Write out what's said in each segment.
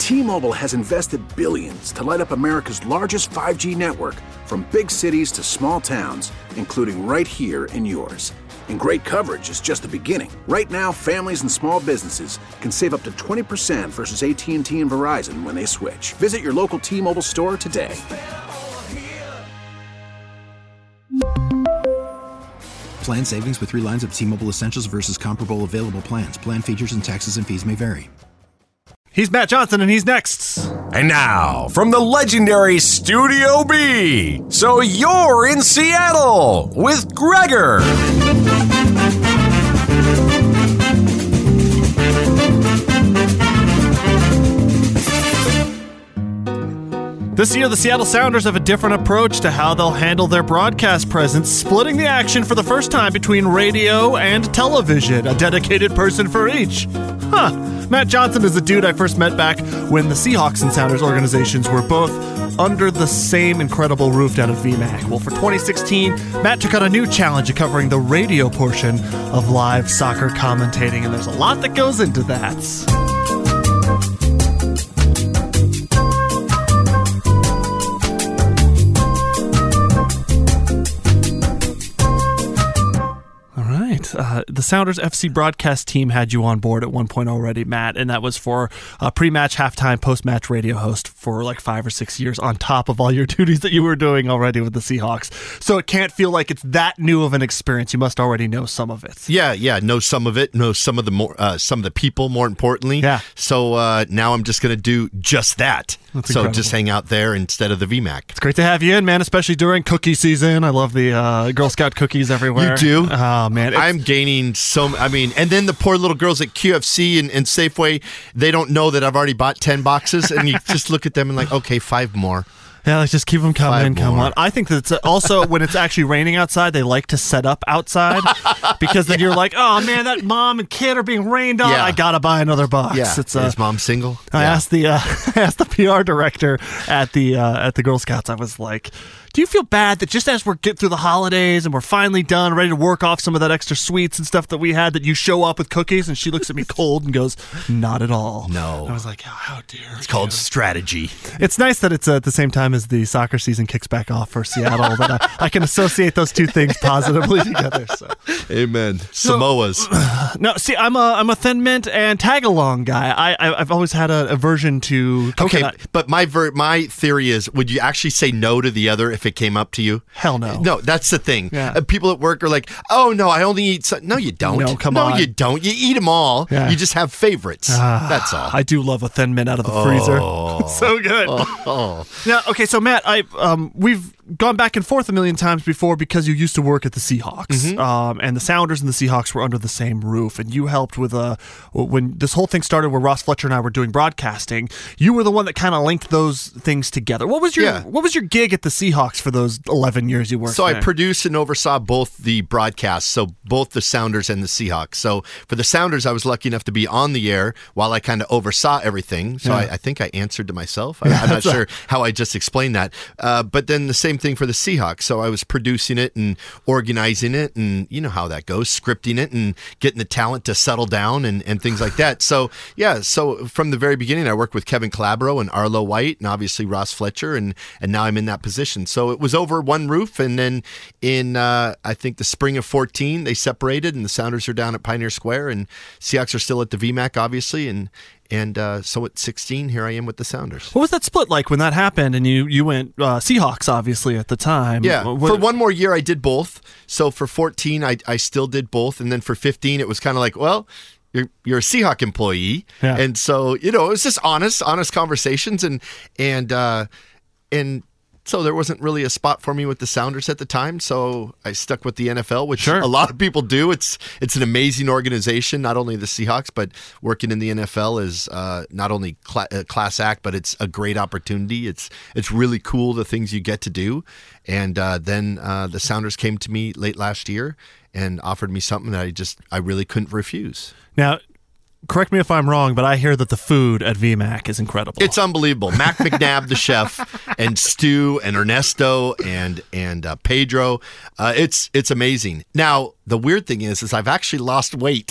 T-Mobile has invested billions to light up America's largest 5G network, from big cities to small towns, including right here in yours. And great coverage is just the beginning. Right now, families and small businesses can save up to 20% versus AT&T and Verizon when they switch. Visit your local T-Mobile store today. Plan savings with 3 lines of T-Mobile Essentials versus comparable available plans. Plan features and taxes and fees may vary. He's Matt Johnson, and he's next. And now, from the legendary Studio B, so you're in Seattle with Gregor. This year, the Seattle Sounders have a different approach to how they'll handle their broadcast presence, splitting the action for the first time between radio and television, a dedicated person for each. Matt Johnson is a dude I first met back when the Seahawks and Sounders organizations were both under the same incredible roof down at VMAC. Well, for 2016, Matt took on a new challenge of covering the radio portion of live soccer commentating, and there's a lot that goes into that. The Sounders FC broadcast team had you on board at one point already, Matt, and that was for pre-match, halftime, post-match radio host for like 5 or 6 years on top of all your duties that you were doing already with the Seahawks. So it can't feel like it's that new of an experience. You must already know some of it. Yeah, know some of it, know some of the people, more importantly. Yeah. So now I'm just going to do just that. That's so incredible. just hang out there instead of the VMAC. It's great to have you in, man, especially during cookie season. I love the Girl Scout cookies everywhere. You do? Oh, man. I'm gaining and then the poor little girls at QFC and Safeway, they don't know that I've already bought 10 boxes, and you just look at them and like, okay, 5 more. Yeah, let's just keep them coming. 5 Come more. on. I think that it's also when it's actually raining outside, they like to set up outside because then you're like, oh man, that mom and kid are being rained on. Yeah. I gotta buy another box. Yeah. Is mom single? I asked the PR director at the Girl Scouts. I was like, do you feel bad that just as we're getting through the holidays and we're finally done, ready to work off some of that extra sweets and stuff that we had, that you show up with cookies? And she looks at me cold and goes, not at all. No. I was like, oh, how dare It's called strategy. It's nice that it's at the same time as the soccer season kicks back off for Seattle, that I can associate those two things positively together. So. Amen. Samoas. No, see, I'm a Thin Mint and tag-along guy. I've always had a aversion to coconut. Okay, but my theory is, would you actually say no to the other if it came up to you? Hell no. No, that's the thing. Yeah. People at work are like, oh no, I only eat no, you don't. No, come on. No, you don't. You eat them all. Yeah. You just have favorites. That's all. I do love a Thin Mint out of the freezer. So good. Oh. Now, okay, so Matt, we've gone back and forth a million times before because you used to work at the Seahawks, and the Sounders and the Seahawks were under the same roof, and you helped with when this whole thing started, where Ross Fletcher and I were doing broadcasting. You were the one that kind of linked those things together. What was your gig at the Seahawks for those 11 years you worked So there? I produced and oversaw both the broadcasts, so both the Sounders and the Seahawks. So for the Sounders, I was lucky enough to be on the air while I kind of oversaw everything. So I think I answered to myself. I'm not sure how I just explained that. But then the same thing for the Seahawks. So I was producing it and organizing it, and you know how that goes, scripting it and getting the talent to settle down and things like that. So so from the very beginning, I worked with Kevin Calabro and Arlo White and obviously Ross Fletcher, and now I'm in that position. So it was over one roof, and then in I think the spring of 2014, they separated, and the Sounders are down at Pioneer Square, and Seahawks are still at the VMAC, obviously, and so at 16, here I am with the Sounders. What was that split like when that happened and you went Seahawks, obviously, at the time? Yeah, for one more year, I did both. So for 14, I still did both. And then for 15, it was kind of like, well, you're a Seahawk employee. Yeah. And so, it was just honest conversations. And so there wasn't really a spot for me with the Sounders at the time, so I stuck with the NFL, which a lot of people do. It's an amazing organization, not only the Seahawks, but working in the NFL is not only class act, but it's a great opportunity. It's really cool, the things you get to do. And then the Sounders came to me late last year and offered me something that I really couldn't refuse. Now, correct me if I'm wrong, but I hear that the food at VMAC is incredible. It's unbelievable. Mac McNabb, the chef, and Stu and Ernesto and Pedro. It's amazing. Now, the weird thing is I've actually lost weight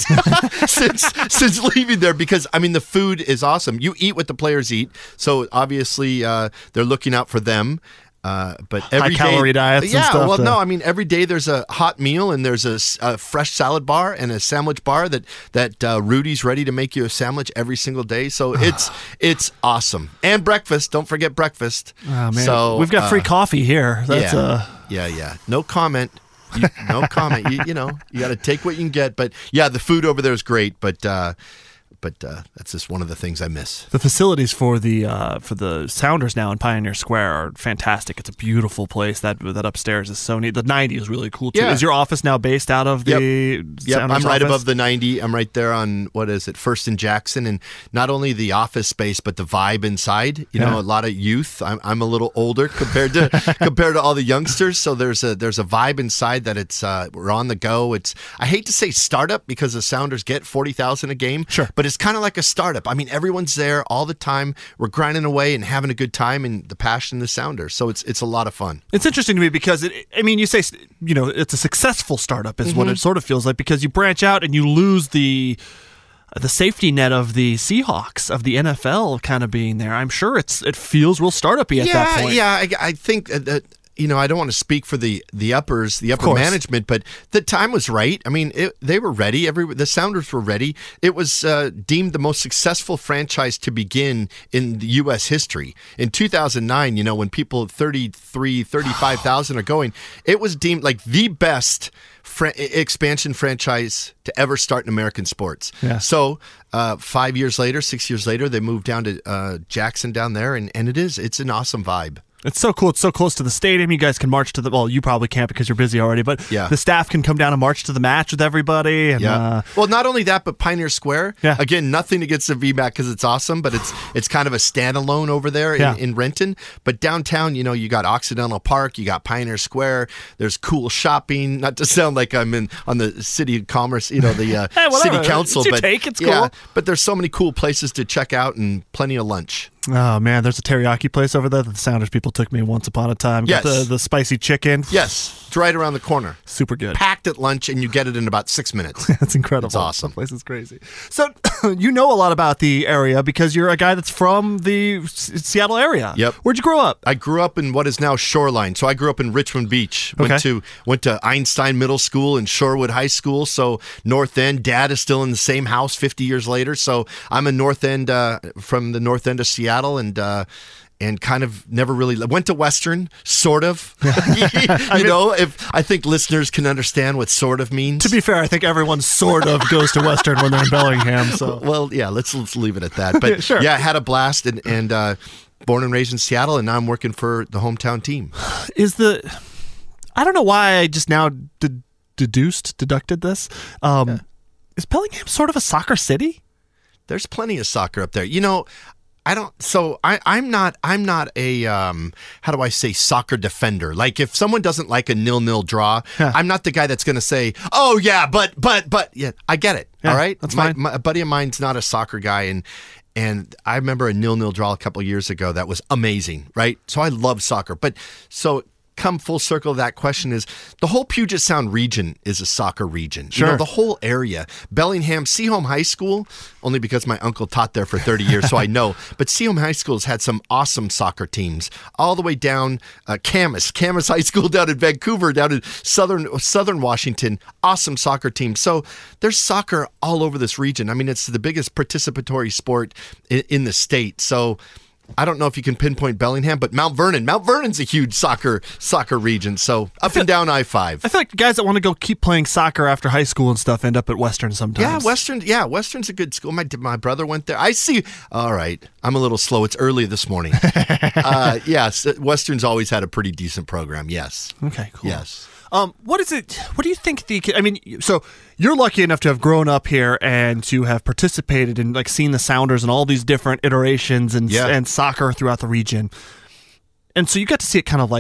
since leaving there because, I mean, the food is awesome. You eat what the players eat, so obviously they're looking out for them. But every high-calorie diets and stuff. Well, no, I mean, every day there's a hot meal and there's a fresh salad bar and a sandwich bar that Rudy's ready to make you a sandwich every single day. So it's awesome. And breakfast. Don't forget breakfast. Oh, man. So, we've got free coffee here. That's Yeah. No comment. No comment. You know, you got to take what you can get. But, yeah, the food over there is great. But that's just one of the things I miss. The facilities for the Sounders now in Pioneer Square are fantastic. It's a beautiful place. That upstairs is so neat. The 90 is really cool too. Yeah. Is your office now based out of the Sounders I'm right office? above the 90. I'm right there on, what is it, First and Jackson. And not only the office space, but the vibe inside. You know, a lot of youth. I'm a little older compared to all the youngsters. So there's a vibe inside that it's we're on the go. I hate to say startup because the Sounders get 40,000 a game. Sure. But it's kind of like a startup. I mean, everyone's there all the time. We're grinding away and having a good time, and the passion of the Sounders. So it's a lot of fun. It's interesting to me because you say, you know, it's a successful startup is what it sort of feels like, because you branch out and you lose the safety net of the Seahawks, of the NFL kind of being there. I'm sure it feels real startup-y at that point. Yeah, I think that. You know, I don't want to speak for the upper management, but the time was right. I mean, they were ready. The Sounders were ready. It was deemed the most successful franchise to begin in the U.S. history. In 2009, you know, when people 35,000 are going, it was deemed like the best expansion franchise to ever start in American sports. Yeah. So 6 years later, they moved down to Jackson down there, and it's an awesome vibe. It's so cool. It's so close to the stadium. You guys can march to well, you probably can't because you're busy already, but the staff can come down and march to the match with everybody. And, well, not only that, but Pioneer Square. Yeah. Again, nothing against the VMAC because it's awesome, but it's kind of a standalone over there in Renton. But downtown, you know, you got Occidental Park, you got Pioneer Square. There's cool shopping. Not to sound like I'm on the City of Commerce, you know, the City Council. It's cool. But there's so many cool places to check out and plenty of lunch. Oh, man, there's a teriyaki place over there that the Sounders people took me once upon a time. Yes. Got the spicy chicken. Yes, it's right around the corner. Super good. Packed at lunch, and you get it in about 6 minutes. That's incredible. It's awesome. The place is crazy. So you know a lot about the area because you're a guy that's from the Seattle area. Yep. Where'd you grow up? I grew up in what is now Shoreline. So I grew up in Richmond Beach. Went to Einstein Middle School and Shorewood High School. So North End. Dad is still in the same house 50 years later. So I'm a North End from the North End of Seattle, and kind of never really went to Western, sort of. If I think listeners can understand what sort of means. To be fair, I think everyone sort of goes to Western when they're in Bellingham. So well, yeah, let's leave it at that. But sure. Yeah, I had a blast and born and raised in Seattle, and now I'm working for the hometown team. I don't know why I just now deducted this. Is Bellingham sort of a soccer city? There's plenty of soccer up there. You know, I'm not a how do I say soccer defender. Like if someone doesn't like a 0-0 draw, I'm not the guy that's going to say, oh yeah, but yeah, I get it. Yeah, all right, that's fine. A buddy of mine's not a soccer guy, and I remember a 0-0 draw a couple of years ago that was amazing. Right, so I love soccer, but so. Come full circle of that question is the whole Puget Sound region is a soccer region. Sure. You know, the whole area. Bellingham, Seaholm High School, only because my uncle taught there for 30 years, so I know. But Seaholm High School has had some awesome soccer teams all the way down Camas High School down in Vancouver, down in Southern Washington. Awesome soccer teams. So there's soccer all over this region. I mean, it's the biggest participatory sport in the state. So I don't know if you can pinpoint Bellingham, but Mount Vernon's a huge soccer region. So up and down I-5. I feel like guys that want to go keep playing soccer after high school and stuff end up at Western sometimes. Western's a good school. My brother went there. I see. All right, I'm a little slow. It's early this morning. Yes, Western's always had a pretty decent program. Yes. Okay. Cool. Yes. What is it? What do you think so you're lucky enough to have grown up here and to have participated in like seen the Sounders and all these different iterations and soccer throughout the region. And so you got to see it kind of like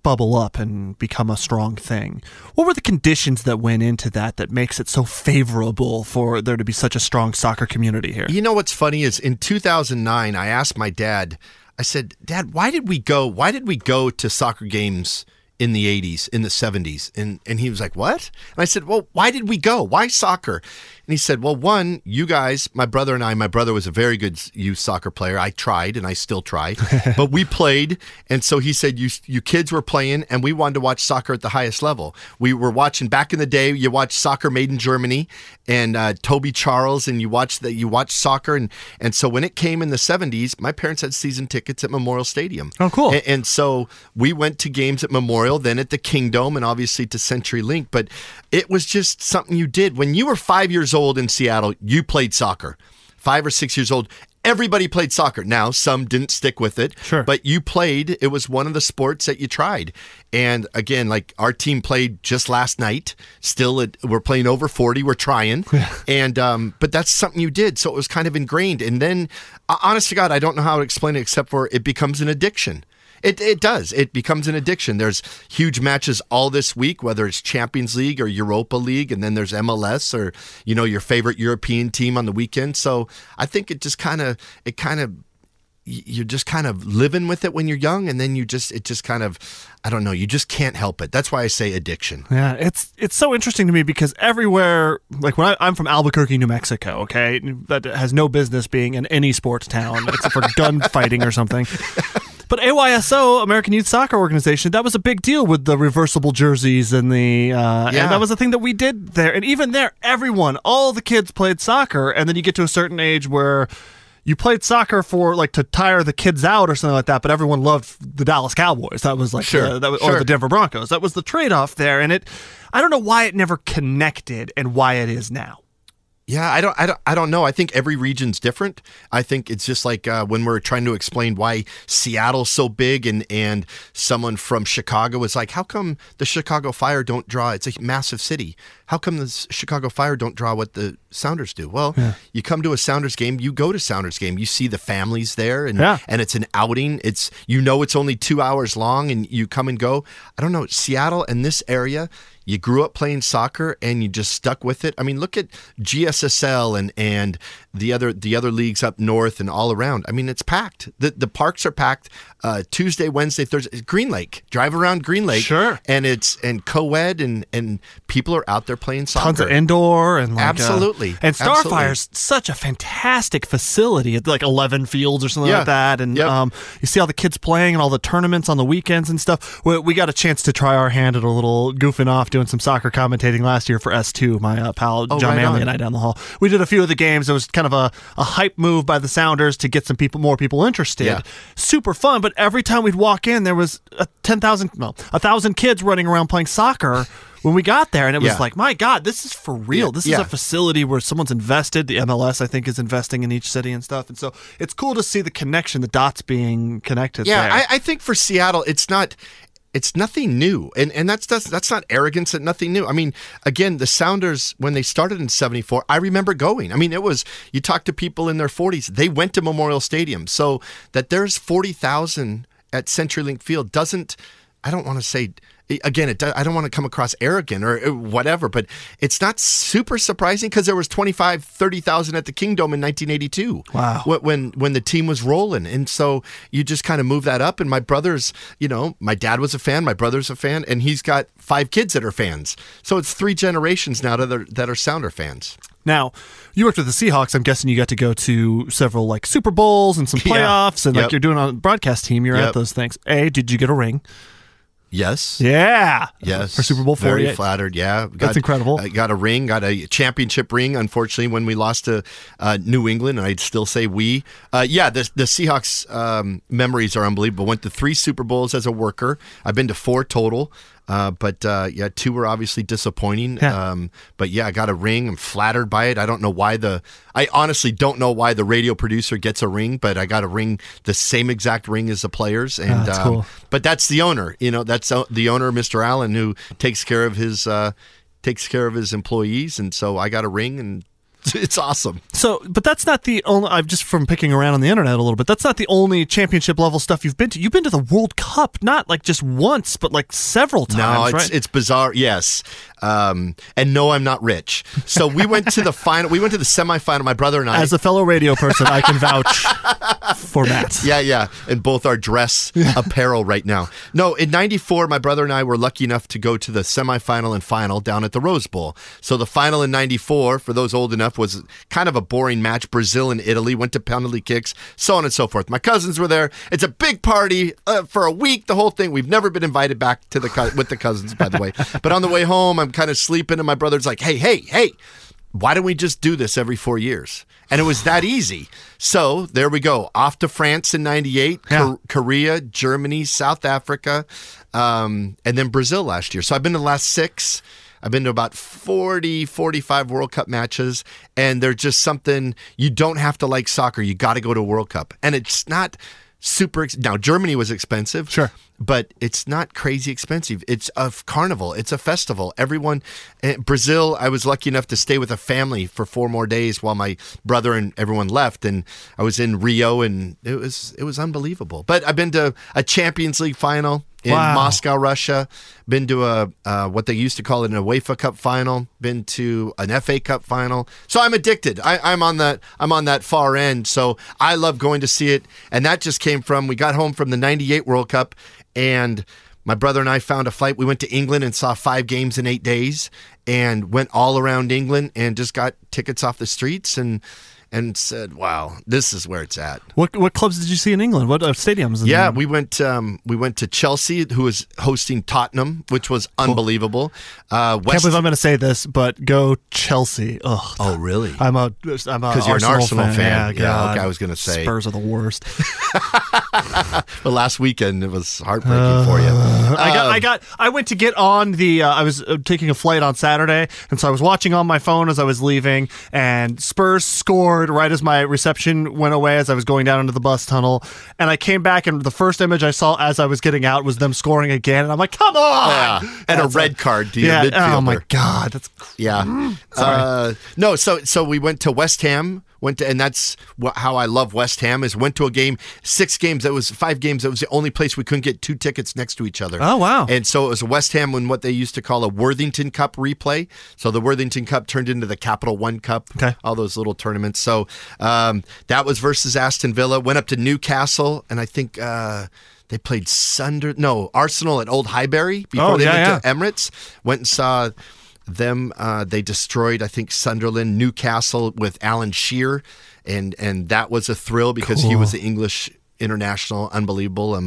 bubble up and become a strong thing. What were the conditions that went into that makes it so favorable for there to be such a strong soccer community here? You know what's funny is in 2009, I asked my dad, I said, Dad, why did we go to soccer games in the 80s, in the 70s? And he was like, what? And I said, well, why did we go? Why soccer? And he said, well, one, you guys, my brother and I, my brother was a very good youth soccer player. I tried, and I still try, but we played. And so he said, you kids were playing, and we wanted to watch soccer at the highest level. We were watching, back in the day, you watched Soccer Made in Germany and Toby Charles, and you watched soccer. And so when it came in the 70s, my parents had season tickets at Memorial Stadium. Oh, cool. And so we went to games at Memorial, then at the Kingdome, and obviously to CenturyLink. But it was just something you did. When you were 5 years old in Seattle, you played soccer. 5 or 6 years old, everybody played soccer. Now, some didn't stick with it, sure, but you played. It was one of the sports that you tried. And again, like our team played just last night. Still, we're playing over 40. We're trying, and but that's something you did. So it was kind of ingrained. And then, honest to God, I don't know how to explain it except for it becomes an addiction. It does. It becomes an addiction. There's huge matches all this week, whether it's Champions League or Europa League, and then there's MLS or, your favorite European team on the weekend. So I think you're just kind of living with it when you're young, and then you just can't help it. That's why I say addiction. Yeah, it's so interesting to me because everywhere, like when I'm from Albuquerque, New Mexico, okay, that has no business being in any sports town except for gunfighting or something. But AYSO, American Youth Soccer Organization, that was a big deal with the reversible jerseys and and that was a thing that we did there. And even there, all the kids played soccer, and then you get to a certain age where you played soccer for to tire the kids out or something like that, but everyone loved the Dallas Cowboys. That was or the Denver Broncos. That was the trade-off there, and I don't know why it never connected and why it is now. Yeah, I don't know. I think every region's different. I think it's just like when we're trying to explain why Seattle's so big, and someone from Chicago was like, how come the Chicago Fire don't draw? It's a massive city. How come the Chicago Fire don't draw what the Sounders do? Well, You come to a Sounders game, you go to Sounders game, you see the families there, and it's an outing. It's it's only 2 hours long, and you come and go. I don't know, Seattle and this area, you grew up playing soccer and you just stuck with it. I mean, look at GSSL and the other leagues up north and all around. I mean, it's packed. The parks are packed. Tuesday, Wednesday, Thursday. Green Lake. Drive around Green Lake. Sure. And co-ed and people are out there playing soccer. Tons of indoor and absolutely. And Starfire's such a fantastic facility at 11 fields or something like that. And you see all the kids playing and all the tournaments on the weekends and stuff. We got a chance to try our hand at a little goofing off, doing some soccer commentating last year for S2. My pal John Manley and I down the hall. We did a few of the games. It was kind of a hype move by the Sounders to get more people interested. Yeah. Super fun, but every time we'd walk in, there was 1,000 kids running around playing soccer when we got there, and it was like, my God, this is for real. This is a facility where someone's invested. The MLS, I think, is investing in each city and stuff, and so it's cool to see the connection, the dots being connected. Yeah, I think for Seattle, it's nothing new, and that's not arrogance. That nothing new. I mean, again, the Sounders, when they started in '74, I remember going. I mean, it was, you talk to people in their 40s, they went to Memorial Stadium. So that there's 40,000 at CenturyLink Field doesn't. I don't want to say. Again, I don't want to come across arrogant or whatever, but it's not super surprising because there was 30,000 at the Kingdome in 1982. Wow. When the team was rolling. And so you just kind of move that up. And my brothers, my dad was a fan, my brother's a fan, and he's got 5 kids that are fans. So it's 3 generations now that are Sounder fans. Now, you worked with the Seahawks. I'm guessing you got to go to several Super Bowls and some playoffs, and you're doing on a broadcast team. You're at those things. Did you get a ring? Yes. Yeah. Yes. For Super Bowl 48. Very flattered, yeah. That's incredible. I got a ring, got a championship ring, unfortunately, when we lost to New England, and I'd still say we. The Seahawks memories are unbelievable. Went to 3 Super Bowls as a worker. I've been to 4 total. But 2 were obviously disappointing. Yeah. But I got a ring. I'm flattered by it. I honestly don't know why the radio producer gets a ring, but I got a ring, the same exact ring as the players. And that's cool. But that's the owner. That's the owner, Mr. Allen, who takes care of his employees. And so I got a ring, and It's awesome. So, but that's not the only. I've just from picking around on the internet a little bit. That's not the only championship level stuff you've been to. You've been to the World Cup, not like just once, but like several times. No, right? It's bizarre. Yes, and no, I'm not rich. So we went to the final. We went to the semifinal. My brother and I. As a fellow radio person, I can vouch for Matt. Yeah, and both our dress apparel right now. No, in '94, my brother and I were lucky enough to go to the semifinal and final down at the Rose Bowl. So the final in '94, for those old enough, was kind of a boring match. Brazil and Italy went to penalty kicks, so on and so forth. My cousins were there. It's a big party for a week, the whole thing. We've never been invited back to with the cousins, by the way. But on the way home, I'm kind of sleeping, and my brother's like, hey, why don't we just do this every 4 years? And it was that easy. So there we go. Off to France in 98, Korea, Germany, South Africa, and then Brazil last year. So I've been to the last 6. I've been to about 40, 45 World Cup matches, and they're just something, you don't have to like soccer. You got to go to a World Cup. And it's not super, now Germany was expensive. Sure. But it's not crazy expensive. It's a carnival. It's a festival. Everyone, Brazil, I was lucky enough to stay with a family for 4 more days while my brother and everyone left. And I was in Rio, and it was unbelievable. But I've been to a Champions League final in Moscow, Russia. Been to a what they used to call it an UEFA Cup final. Been to an FA Cup final. So I'm addicted. I'm on that far end. So I love going to see it. And that just came from, we got home from the '98 World Cup, and my brother and I found a flight. We went to England and saw 5 games in 8 days, and went all around England and just got tickets off the streets and said, "Wow, this is where it's at." What clubs did you see in England? What stadiums? We went to Chelsea, who was hosting Tottenham, which was unbelievable. Can't believe I'm going to say this, but go Chelsea. Ugh. Oh, really? I'm a because you're an Arsenal fan. Yeah, okay, I was going to say Spurs are the worst. But last weekend it was heartbreaking for you. I went to get on the. I was taking a flight on Saturday, and so I was watching on my phone as I was leaving, and Spurs scored right as my reception went away as I was going down into the bus tunnel, and I came back, and the first image I saw as I was getting out was them scoring again, and I'm like, come on! Yeah. And a red card to your midfielder. Oh my God, that's sorry. No, so we went to West Ham. And that's how I love West Ham, is went to a game, 6 games, that was 5 games, that was the only place we couldn't get 2 tickets next to each other. Oh, wow. And so it was West Ham in what they used to call a Worthington Cup replay. So the Worthington Cup turned into the Capital One Cup, all those little tournaments. So that was versus Aston Villa, went up to Newcastle, and I think they played Arsenal at Old Highbury before they went to Emirates. Went and saw them. They destroyed, I think, Sunderland, Newcastle with Alan Shearer, and that was a thrill because he was the English international. Unbelievable.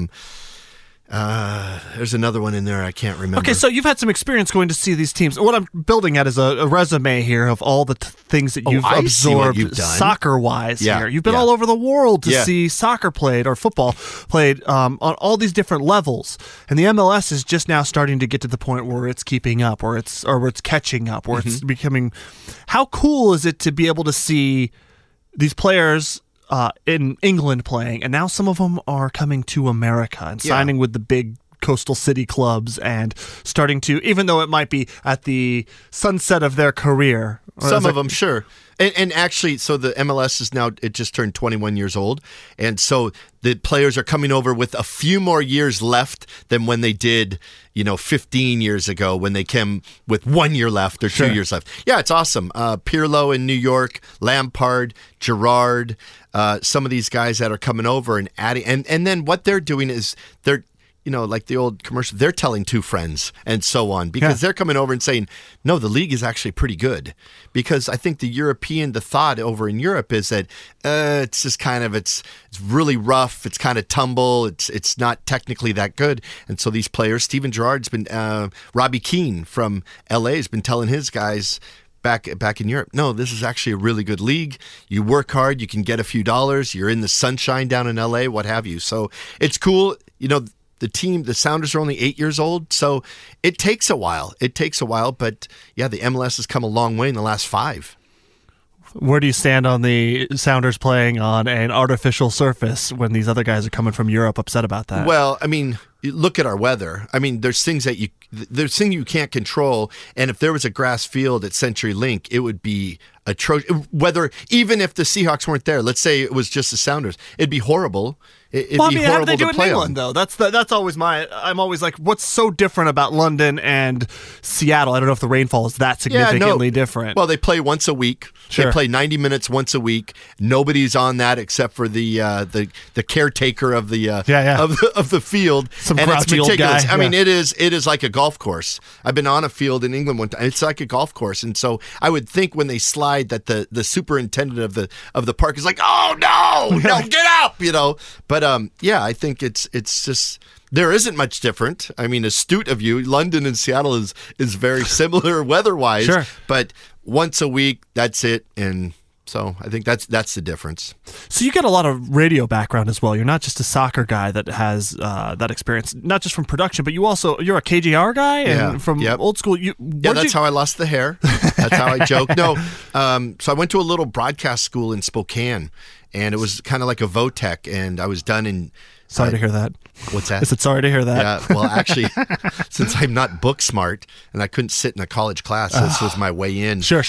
There's another one in there I can't remember. Okay, so you've had some experience going to see these teams. What I'm building at is a resume here of all the things that you've absorbed soccer-wise here. You've been all over the world to see soccer played or football played on all these different levels. And the MLS is just now starting to get to the point where it's keeping up, or it's catching up, or it's becoming... How cool is it to be able to see these players in England playing, and now some of them are coming to America and signing with the big coastal city clubs and starting to, even though it might be at the sunset of their career. Some of them, sure. And actually, so the MLS is now, it just turned 21 years old. And so the players are coming over with a few more years left than when they did, 15 years ago when they came with 1 year left or 2 years left. Yeah, it's awesome. Pirlo in New York, Lampard, Gerrard, some of these guys that are coming over and adding. And then what they're doing is they're, like the old commercial, they're telling 2 friends and so on, because they're coming over and saying, no, the league is actually pretty good. Because I think the thought over in Europe is that it's just kind of, it's really rough, it's kind of tumble, it's not technically that good. And so these players, Steven Gerrard's been, Robbie Keane from LA has been telling his guys back in Europe, no, this is actually a really good league. You work hard, you can get a few dollars, you're in the sunshine down in LA, what have you. So it's cool, the Sounders are only 8 years old, so it takes a while. But yeah, the MLS has come a long way in the last 5. Where do you stand on the Sounders playing on an artificial surface when these other guys are coming from Europe upset about that? Well, I mean, look at our weather. I mean, there's things you can't control, and if there was a grass field at CenturyLink, it would be atrocious. Whether even if the Seahawks weren't there, let's say it was just the Sounders, it'd be horrible. It'd be horrible how do they do to it play in England, though? That's always I'm always like, what's so different about London and Seattle? I don't know if the rainfall is that significantly different. Well, they play once a week. Sure. They play 90 minutes once a week. Nobody's on that except for the caretaker of the of the field. Some and it's grouchy old meticulous. guy. I mean, it is like a golf course. I've been on a field in England one time. It's like a golf course, and so I would think when they slide that the superintendent of the park is like, oh no, get up, But I think it's just there isn't much different. I mean, astute of you. London and Seattle is very similar weather-wise, sure. But once a week, that's it, and so I think that's the difference. So you get a lot of radio background as well. You're not just a soccer guy that has that experience, not just from production, but you're a KJR guy and from old school. That's how I lost the hair. That's how I joke. No, so I went to a little broadcast school in Spokane, and it was kind of like a VOTEC, and I was done in. Sorry to hear that. What's that? I said sorry to hear that. Yeah, well, actually, since I'm not book smart and I couldn't sit in a college class, this was my way in. Sure.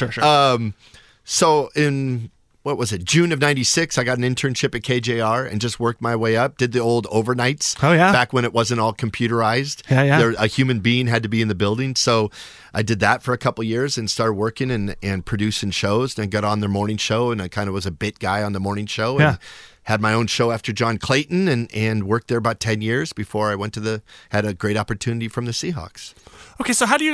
So in, June of 96, I got an internship at KJR and just worked my way up. Did the old overnights. Oh, yeah. Back when it wasn't all computerized. Yeah. A human being had to be in the building. So I did that for a couple years and started working and producing shows. And I got on their morning show, and I kind of was a bit guy on the morning show. And had my own show after John Clayton and worked there about 10 years before I had a great opportunity from the Seahawks. Okay, so how do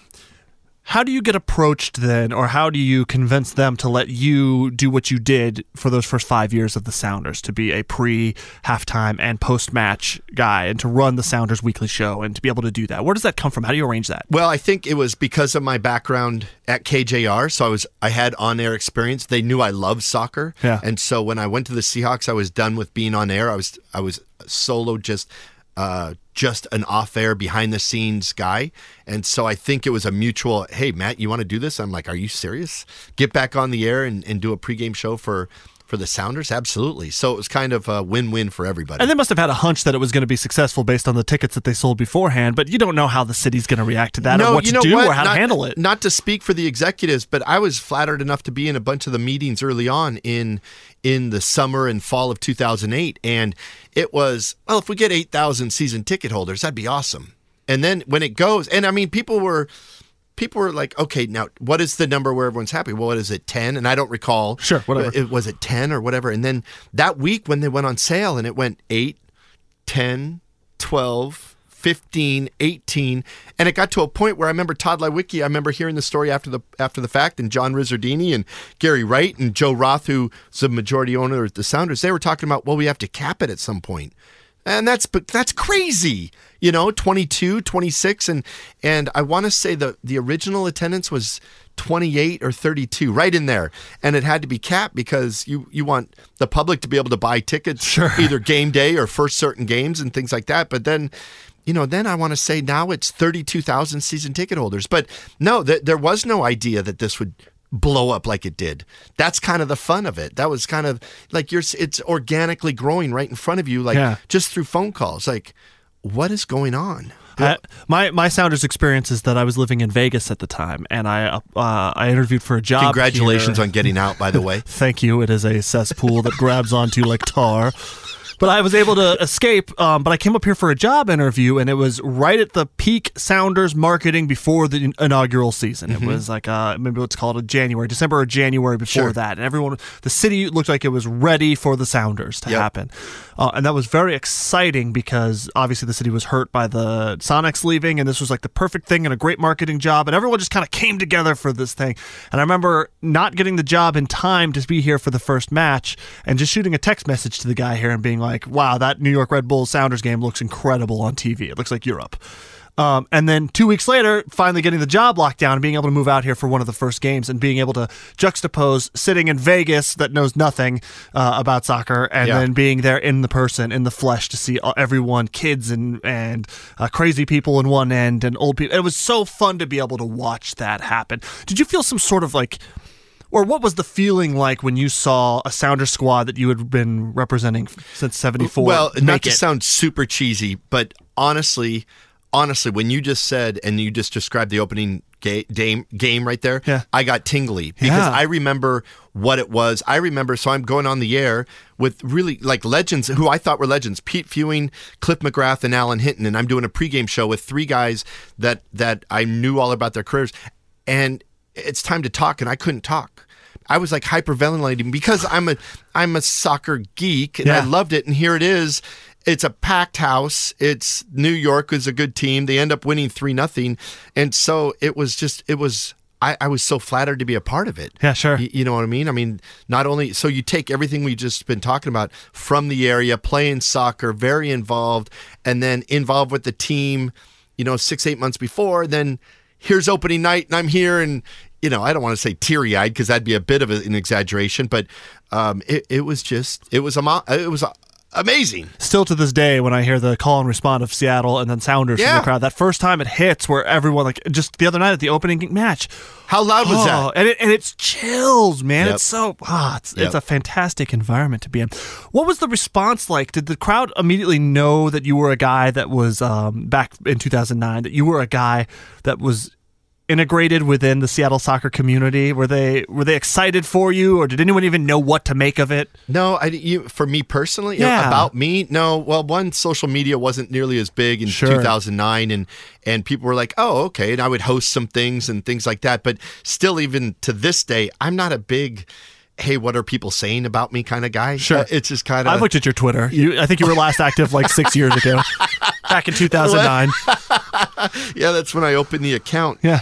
you get approached then, or how do you convince them to let you do what you did for those first 5 years of the Sounders, to be a pre-halftime and post-match guy and to run the Sounders weekly show and to be able to do that? Where does that come from? How do you arrange that? Well, I think it was because of my background at KJR, so I had on-air experience. They knew I loved soccer, and so when I went to the Seahawks, I was done with being on air. I was solo, just an off-air, behind-the-scenes guy. And so I think it was a mutual, hey, Matt, you want to do this? I'm like, are you serious? Get back on the air and do a pregame show for the Sounders? Absolutely. So it was kind of a win-win for everybody. And they must have had a hunch that it was going to be successful based on the tickets that they sold beforehand, but you don't know how the city's going to react to that or what to do or how to handle it. Not to speak for the executives, but I was flattered enough to be in a bunch of the meetings early on in the summer and fall of 2008, and it was, well, if we get 8,000 season ticket holders, that'd be awesome. And then when it goes, and I mean, people were like, okay, now what is the number where everyone's happy? Well, what is it, 10? And I don't recall. Sure, whatever. Was it 10 or whatever? And then that week when they went on sale and it went 8, 10, 12, 15, 18, and it got to a point where I remember Todd Lewicki, I remember hearing the story after the fact, and John Rizzardini and Gary Wright and Joe Roth, who's the majority owner of the Sounders, they were talking about, well, we have to cap it at some point. And that's crazy, 22, 26. And I want to say the original attendance was 28 or 32, right in there. And it had to be capped because you want the public to be able to buy tickets either game day or for certain games and things like that. But then, then I want to say now it's 32,000 season ticket holders. But no, there was no idea that this would blow up like it did. That's kind of the fun of it. That was kind of like it's organically growing right in front of you, just through phone calls. Like, what is going on? My Sounders experience is that I was living in Vegas at the time, and I interviewed for a job. Congratulations here. on getting out, by the way. Thank you. It is a cesspool that grabs onto like tar. But I was able to escape, but I came up here for a job interview, and it was right at the peak Sounders marketing before the inaugural season. Mm-hmm. It was like, maybe let's call it December or January before that. And the city looked like it was ready for the Sounders to happen. And that was very exciting because obviously the city was hurt by the Sonics leaving, and this was like the perfect thing and a great marketing job, and everyone just kind of came together for this thing. And I remember not getting the job in time to be here for the first match and just shooting a text message to the guy here and being like, wow, that New York Red Bull Sounders game looks incredible on TV. It looks like Europe. And then 2 weeks later, finally getting the job locked down and being able to move out here for one of the first games and being able to juxtapose sitting in Vegas that knows nothing about soccer and then being there in the person, in the flesh, to see everyone, kids and crazy people in one end and old people. It was so fun to be able to watch that happen. Did you feel some sort of like, or what was the feeling like when you saw a Sounder squad that you had been representing since 74? Well, not to sound super cheesy, but honestly, when you just said and you just described the opening game right there, I got tingly because I remember what it was. So I'm going on the air with really like legends who I thought were legends: Pete Fewing, Cliff McGrath, and Alan Hinton. And I'm doing a pregame show with three guys that I knew all about their careers. And it's time to talk, and I couldn't talk. I was like hyperventilating because I'm a soccer geek and I loved it. And here it is. It's a packed house. It's New York is a good team. They end up winning 3-0. And so I was so flattered to be a part of it. Yeah, sure. You know what I mean? I mean, not only, so you take everything we've just been talking about from the area, playing soccer, very involved, and then involved with the team, 6-8 months before, then here's opening night and I'm here and, I don't want to say teary-eyed because that'd be a bit of an exaggeration, but it was amazing. Still to this day, when I hear the call and respond of Seattle and then Sounders from the crowd, that first time it hits where everyone, like just the other night at the opening match. How loud was that? And it's chills, man. Yep. It's so, it's a fantastic environment to be in. What was the response like? Did the crowd immediately know that you were a guy that was, back in 2009, that you were a guy that was integrated within the Seattle soccer community? Were they excited for you, or did anyone even know what to make of it? No, for me personally, about me, no. Well, one, social media wasn't nearly as big in 2009, and people were like, "Oh, okay," and I would host some things and things like that. But still, even to this day, I'm not a big, hey, what are people saying about me kind of guy. Sure. It's just kind of... I've looked at your Twitter. I think you were last active like 6 years ago, back in 2009. Yeah, that's when I opened the account. Yeah.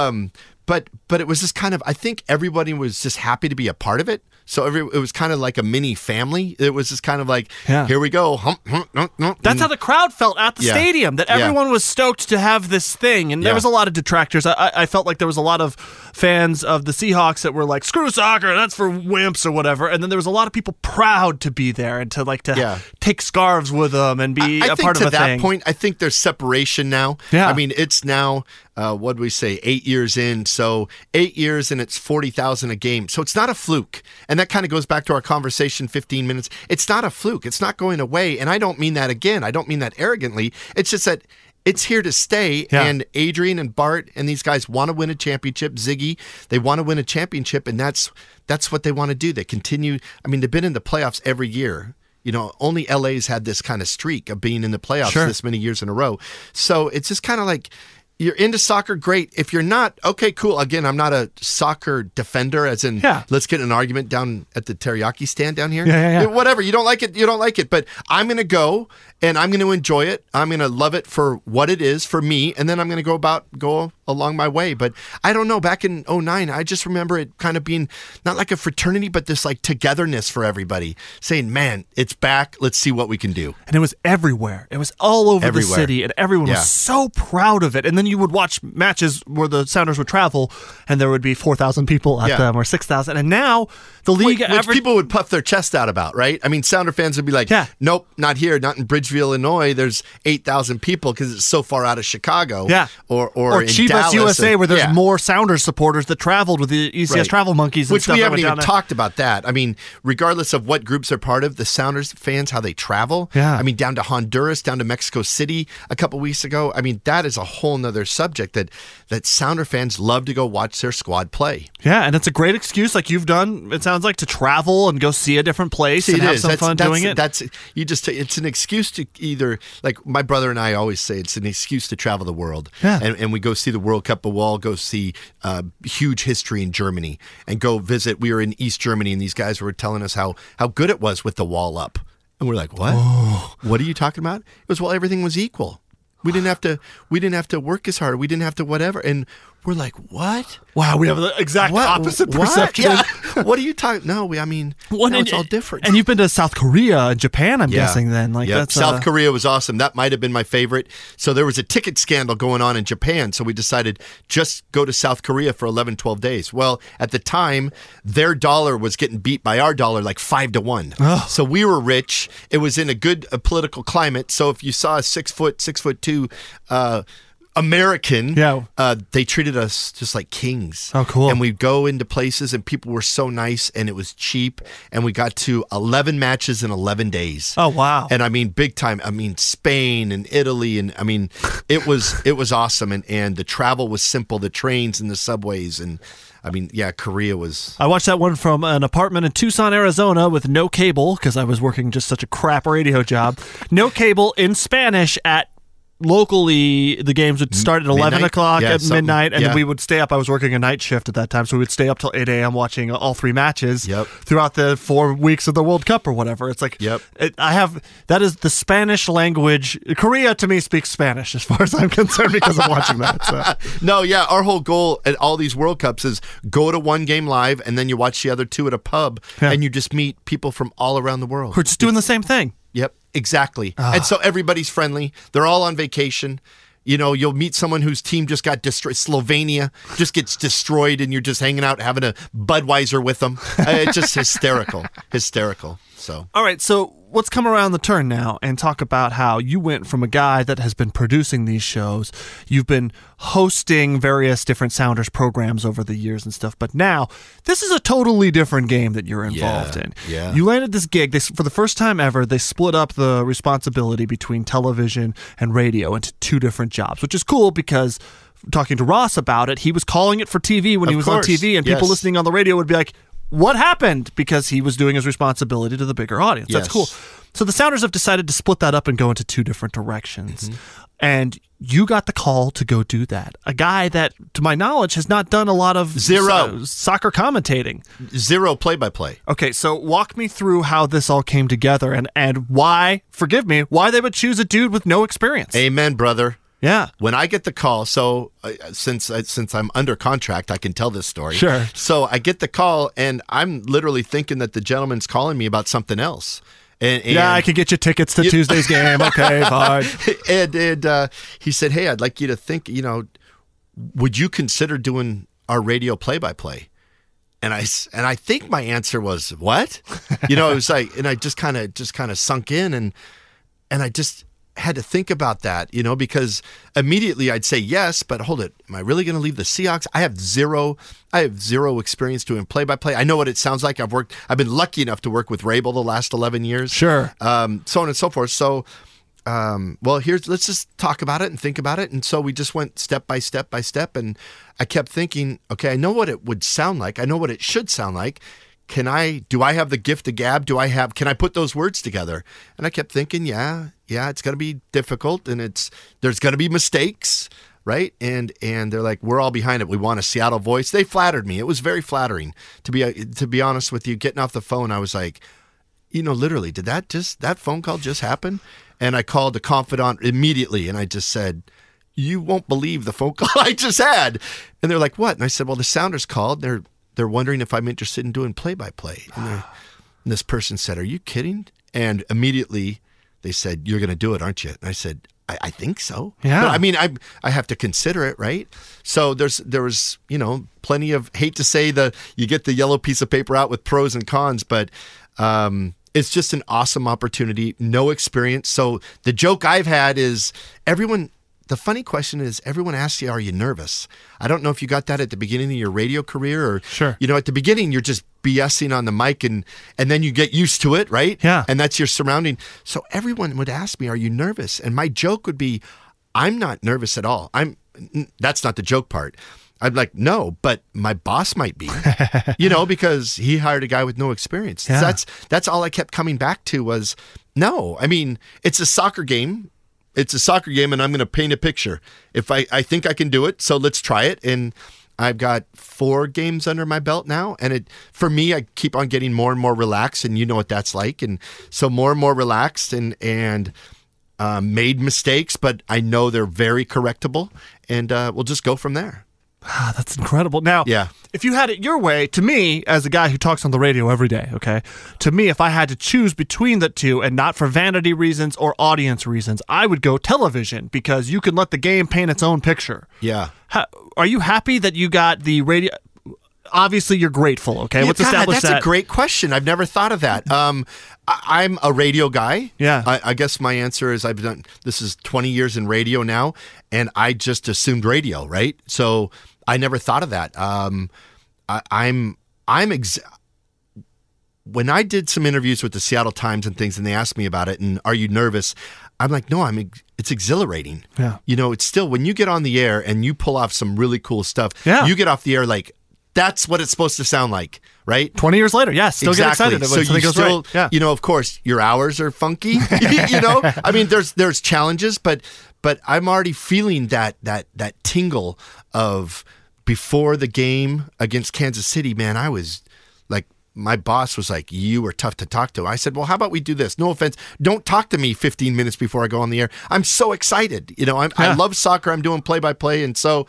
But it was just kind of, I think everybody was just happy to be a part of it. So it was kind of like a mini family. It was just kind of like, here we go. That's how the crowd felt at the stadium, that everyone was stoked to have this thing. And there was a lot of detractors. I felt like there was a lot of fans of the Seahawks that were like, screw soccer, that's for wimps or whatever. And then there was a lot of people proud to be there and to take scarves with them and be a part of a thing. I think to that point, I think there's separation now. Yeah. I mean, it's now... what did we say? 8 years in. So 8 years and it's 40,000 a game. So it's not a fluke. And that kind of goes back to our conversation 15 minutes. It's not a fluke. It's not going away. And I don't mean that again. I don't mean that arrogantly. It's just that it's here to stay. Yeah. And Adrian and Bart and these guys want to win a championship. Ziggy, they want to win a championship. And that's what they want to do. They continue. I mean, they've been in the playoffs every year. Only LA's had this kind of streak of being in the playoffs this many years in a row. So it's just kind of like, you're into soccer, great. If you're not, okay, cool. Again, I'm not a soccer defender, as in, let's get in an argument down at the teriyaki stand down here. Yeah. Whatever, you don't like it, you don't like it. But I'm going to go, and I'm going to enjoy it. I'm going to love it for what it is for me, and then I'm going to go along my way. But I don't know, back in 2009, I just remember it kind of being not like a fraternity, but this like togetherness for everybody, saying, man, it's back. Let's see what we can do. And it was everywhere. It was all over the city, and everyone was so proud of it. And then you would watch matches where the Sounders would travel, and there would be 4,000 people at them, or 6,000. And now the league, which people would puff their chest out about, right? I mean, Sounder fans would be like, nope, not here, not in Bridgeville, Illinois. There's 8,000 people because it's so far out of Chicago, or in Chivas Dallas, USA, where there's more Sounders supporters that traveled with the ECS Travel Monkeys, and which stuff we haven't even there. talked about that. I mean, regardless of what groups are part of, the Sounders fans, how they travel. Yeah. I mean, down to Honduras, down to Mexico City a couple weeks ago. I mean, that is a whole nother subject that Sounder fans love to go watch their squad play. Yeah, and it's a great excuse, like you've done, it sounds like, to travel and go see a different place and have some fun doing it. It's an excuse to either, like my brother and I always say, it's an excuse to travel the world. Yeah. And we go see the World Cup, but we'll all go see huge history in Germany and go visit. We were in East Germany, and these guys were telling us how good it was with the wall up. And we're like, what? Oh. What are you talking about? It was, well, everything was equal. We didn't have to work as hard. We didn't have to whatever. And we're like, what? Wow, we have the exact opposite perception. Yeah. What are you talking? No, it's all different. And you've been to South Korea and Japan, I'm guessing then. That's South Korea was awesome. That might have been my favorite. So there was a ticket scandal going on in Japan. So we decided just go to South Korea for 11, 12 days. Well, at the time, their dollar was getting beat by our dollar like 5-1. Oh. So we were rich. It was in a good political climate. So if you saw a 6'2" American. Yeah. They treated us just like kings. Oh, cool. And we'd go into places and people were so nice and it was cheap. And we got to 11 matches in 11 days. Oh, wow. And I mean, big time. I mean, Spain and Italy. And I mean, it was awesome. And the travel was simple, the trains and the subways. And I mean, yeah, Korea was... I watched that one from an apartment in Tucson, Arizona with no cable because I was working just such a crap radio job. No cable in Spanish at... Locally, the games would start at 11 o'clock at midnight, and then we would stay up. I was working a night shift at that time, so we would stay up till 8 a.m. watching all 3 matches throughout the 4 weeks of the World Cup or whatever. It's like, that is the Spanish language. Korea, to me, speaks Spanish as far as I'm concerned because I'm watching that. So. No, yeah, our whole goal at all these World Cups is go to one game live, and then you watch the other 2 at a pub, and you just meet people from all around the world. We're just doing the same thing. Yep, exactly. And so everybody's friendly. They're all on vacation. You know, you'll meet someone whose team just got destroyed. Slovenia just gets destroyed, and you're just hanging out having a Budweiser with them. It's just hysterical. So, all right, so let's come around the turn now and talk about how you went from a guy that has been producing these shows. You've been hosting various different Sounders programs over the years and stuff, but now this is a totally different game that you're involved in. Yeah. You landed this gig. For the first time ever, they split up the responsibility between television and radio into 2 different jobs, which is cool because talking to Ross about it, he was calling it for TV when he was on TV, and people listening on the radio would be like, what happened? Because he was doing his responsibility to the bigger audience. That's cool. So the Sounders have decided to split that up and go into 2 different directions. And you got the call to go do that. A guy that, to my knowledge, has not done a lot of soccer commentating. 0 play-by-play. Okay, so walk me through how this all came together and why, forgive me, why they would choose a dude with no experience. Amen, brother. Yeah. When I get the call, so since I'm under contract, I can tell this story. Sure. So I get the call, and I'm literally thinking that the gentleman's calling me about something else. And I can get you tickets to Tuesday's game. Okay, fine. And he said, hey, I'd like you to think, would you consider doing our radio play-by-play? And I think my answer was, what? It was like, and I just kind of sunk in, and I just had to think about that, because immediately I'd say yes, but hold it. Am I really going to leave the Seahawks? I have zero experience doing play-by-play. I know what it sounds like. I've been lucky enough to work with Rabel the last 11 years. Sure. So on and so forth. So, let's just talk about it and think about it. And so we just went step by step by step. And I kept thinking, okay, I know what it would sound like. I know what it should sound like. Do I have the gift of gab? Can I put those words together? And I kept thinking, yeah, it's going to be difficult, and there's going to be mistakes, right? And they're like, we're all behind it. We want a Seattle voice. They flattered me. It was very flattering. To be honest with you, getting off the phone, I was like, literally, did that phone call just happen? And I called a confidant immediately, and I just said, you won't believe the phone call I just had. And they're like, what? And I said, well, the Sounders called. They're wondering if I'm interested in doing play-by-play. And this person said, are you kidding? And immediately they said, you're going to do it, aren't you? And I said, I think so. Yeah. But I mean, I have to consider it, right? So there was, plenty of, hate to say you get the yellow piece of paper out with pros and cons, but it's just an awesome opportunity. No experience. So the joke I've had is the funny question is, everyone asks you, are you nervous? I don't know if you got that at the beginning of your radio career or, sure. At the beginning, you're just BSing on the mic and then you get used to it, right? Yeah. And that's your surrounding. So everyone would ask me, are you nervous? And my joke would be, I'm not nervous at all. That's not the joke part. I'm like, no, but my boss might be, because he hired a guy with no experience. Yeah. So that's all I kept coming back to was, no, I mean, it's a soccer game. It's a soccer game, and I'm going to paint a picture. If I think I can do it, so let's try it. And I've got 4 games under my belt now, and for me, I keep on getting more and more relaxed, and you know what that's like. And so more and more relaxed, and made mistakes, but I know they're very correctable, and we'll just go from there. That's incredible. Now, if you had it your way, to me, as a guy who talks on the radio every day, okay, to me, if I had to choose between the 2 and not for vanity reasons or audience reasons, I would go television because you can let the game paint its own picture. Yeah. Are you happy that you got the radio? obviously you're grateful, okay? Yeah, Let's God, establish that's that. a great question. I've never thought of that. I'm a radio guy. Yeah. I guess my answer is this is 20 years in radio now, and I just assumed radio, right? So I never thought of that. When I did some interviews with the Seattle Times and things, and they asked me about it, and are you nervous? I'm like, no, it's exhilarating. Yeah. It's still, when you get on the air and you pull off some really cool stuff, Yeah. you get off the air like, that's what it's supposed to sound like, right? 20 years later, still get excited when so something goes still, right. Yeah. of course, your hours are funky. I mean, there's challenges, but I'm already feeling that tingle of before the game against Kansas City. Man, I was like, my boss was like, you were tough to talk to. I said, well, how about we do this? No offense. Don't talk to me 15 minutes before I go on the air. I'm so excited. I love soccer. I'm doing play-by-play. And so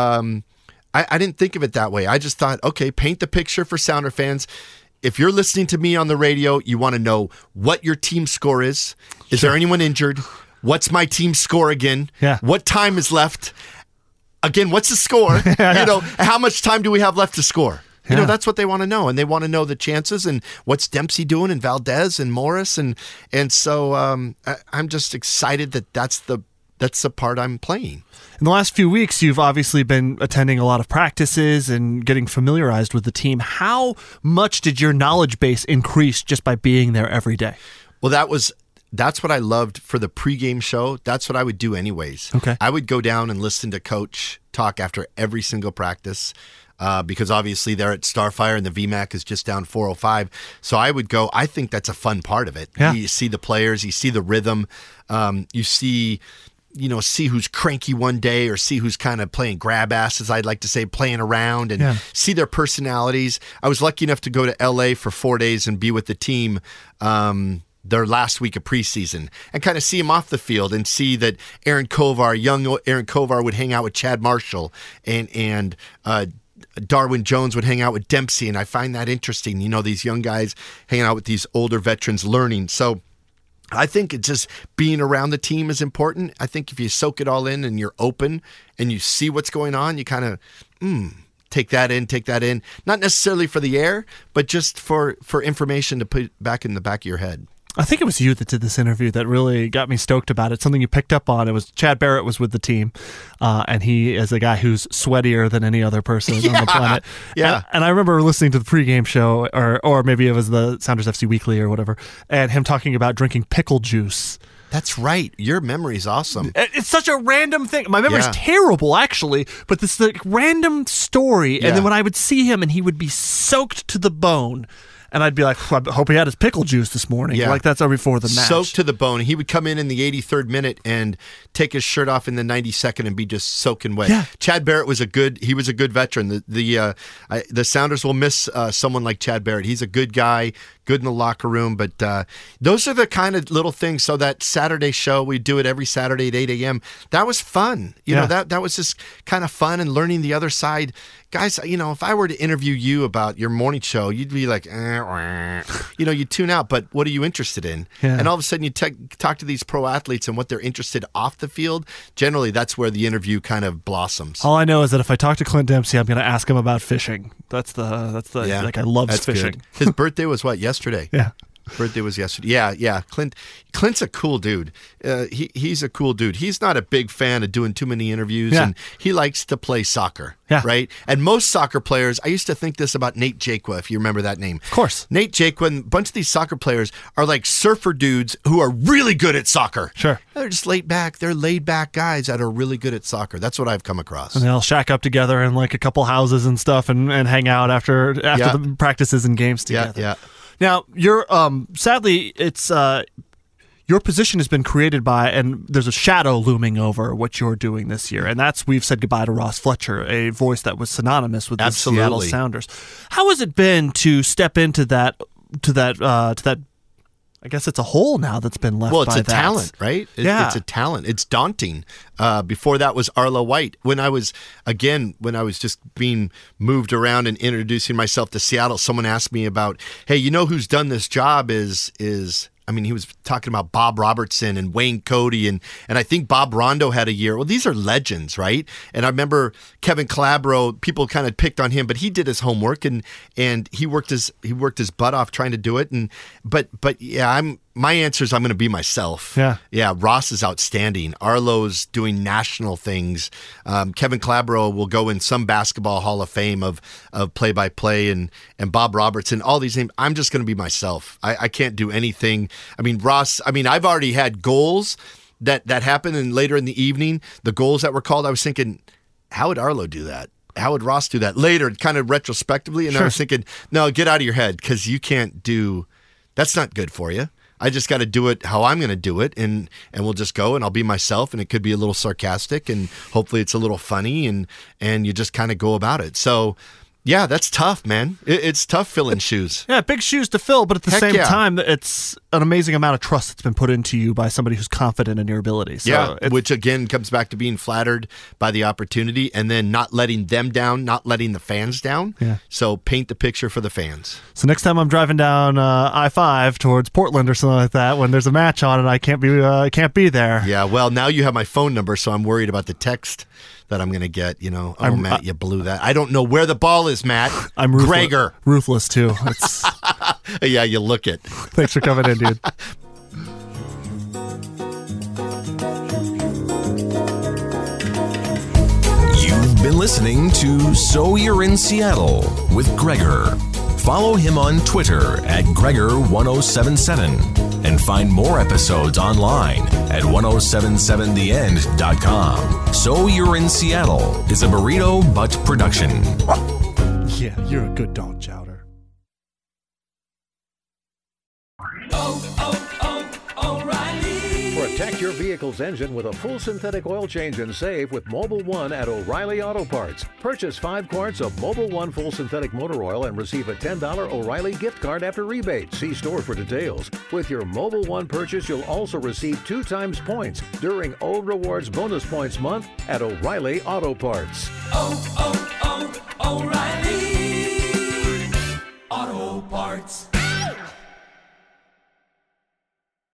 I didn't think of it that way. I just thought, okay, paint the picture for Sounder fans. If you're listening to me on the radio, you want to know what your team score is. Is there anyone injured? What's my team score again? Yeah. What time is left? Again, what's the score? How much time do we have left to score? That's what they want to know, and they want to know the chances and what's Dempsey doing, and Valdez and Morris, and so I'm just excited that that's the part I'm playing. In the last few weeks, you've obviously been attending a lot of practices and getting familiarized with the team. How much did your knowledge base increase just by being there every day? Well, that's what I loved for the pregame show. That's what I would do anyways. Okay. I would go down and listen to Coach talk after every single practice. Because obviously they're at Starfire and the VMAC is just down 405. So I would go, I think that's a fun part of it. Yeah. You see the players, you see the rhythm, you see who's cranky one day or see who's kind of playing grab ass, as I'd like to say, playing around, and see their personalities. I was lucky enough to go to LA for 4 days and be with the team their last week of preseason and kind of see him off the field and see that young Aaron Kovar would hang out with Chad Marshall and Darwin Jones would hang out with Dempsey, and I find that interesting. These young guys hanging out with these older veterans learning. So I think it's just being around the team is important. I think if you soak it all in and you're open and you see what's going on, you kind of take that in. Not necessarily for the air, but just for information to put back in the back of your head. I think it was you that did this interview that really got me stoked about it. Something you picked up on. It was Chad Barrett was with the team, and he is a guy who's sweatier than any other person on the planet. Yeah. And I remember listening to the pregame show, or maybe it was the Sounders FC Weekly or whatever, and him talking about drinking pickle juice. That's right. Your memory's awesome. It's such a random thing. My memory's Yeah. terrible, actually, but this is a random story. Yeah. And then when I would see him and he would be soaked to the bone, and I'd be like, I hope he had his pickle juice this morning. Yeah. Like that's before the match. Soaked to the bone. He would come in the 83rd minute and take his shirt off in the 92nd and be just soaking wet. Yeah. Chad Barrett was a good veteran. The Sounders will miss someone like Chad Barrett. He's a good guy, good in the locker room. But those are the kind of little things. So that Saturday show, we do it every Saturday at 8 a.m. That was fun. That was just kind of fun and learning the other side. Guys, if I were to interview you about your morning show, you'd be like, you tune out. But what are you interested in? Yeah. And all of a sudden you talk to these pro athletes and what they're interested off the field. Generally, that's where the interview kind of blossoms. All I know is that if I talk to Clint Dempsey, I'm going to ask him about fishing. That's the like I love fishing. Good. His birthday was what, yesterday? Yeah. Birthday was yesterday. Yeah. Clint's a cool dude. He's a cool dude. He's not a big fan of doing too many interviews, and he likes to play soccer. Yeah. Right? And most soccer players, I used to think this about Nate Jakwa, if you remember that name. Of course. Nate Jakwa and a bunch of these soccer players are like surfer dudes who are really good at soccer. Sure. They're just laid back. They're laid back guys that are really good at soccer. That's what I've come across. And they'll shack up together in like a couple houses and stuff and hang out after the practices and games together. Yeah. Now, you're sadly, it's your position has been created by, and there's a shadow looming over what you're doing this year, and that's we've said goodbye to Ross Fletcher, a voice that was synonymous with the Seattle Sounders. How has it been to step into that? I guess it's a hole now that's been left. Well, it's by a talent, right? It's a talent. It's daunting. Before that was Arla White. When I was just being moved around and introducing myself to Seattle, someone asked me about, hey, who's done this job is he was talking about Bob Robertson and Wayne Cody, and I think Bob Rondo had a year. Well, these are legends, right? And I remember Kevin Calabro, people kind of picked on him, but he did his homework and he worked his butt off trying to do it. And but yeah, my answer is I'm going to be myself. Yeah. Ross is outstanding. Arlo's doing national things. Kevin Calabro will go in some basketball Hall of Fame of play-by-play, and Bob Robertson, all these names. I'm just going to be myself. I can't do anything. Ross, I've already had goals that happened, and later in the evening, the goals that were called, I was thinking, how would Arlo do that? How would Ross do that? Later, kind of retrospectively, and I was thinking, no, get out of your head, because you can't do, that's not good for you. I just got to do it how I'm going to do it, and we'll just go, and I'll be myself, and it could be a little sarcastic, and hopefully it's a little funny, and you just kind of go about it. So, yeah, that's tough, man. It's tough filling shoes. Yeah, big shoes to fill, but at the same time, it's an amazing amount of trust that's been put into you by somebody who's confident in your ability. So which again comes back to being flattered by the opportunity, and then not letting them down, not letting the fans down. Yeah. So paint the picture for the fans. So next time I'm driving down I-5 towards Portland or something like that, when there's a match on and I can't be there. Yeah, well, now you have my phone number, so I'm worried about the text that I'm going to get, Matt, you blew that. I don't know where the ball is, Matt. I'm Gregor. Ruthless, too. Yeah, you look it. Thanks for coming in, dude. You've been listening to So You're in Seattle with Gregor. Follow him on Twitter at Gregor1077 and find more episodes online at 1077theend.com. So You're in Seattle is a Burrito Butt production. Yeah, you're a good dog, Chowder. O'Reilly. Protect your vehicle's engine with a full synthetic oil change and save with Mobil 1 at O'Reilly Auto Parts. Purchase 5 quarts of Mobil 1 full synthetic motor oil and receive a $10 O'Reilly gift card after rebate. See store for details. With your Mobil 1 purchase, you'll also receive 2 times points during O Rewards Bonus Points Month at O'Reilly Auto Parts. O'Reilly Auto Parts.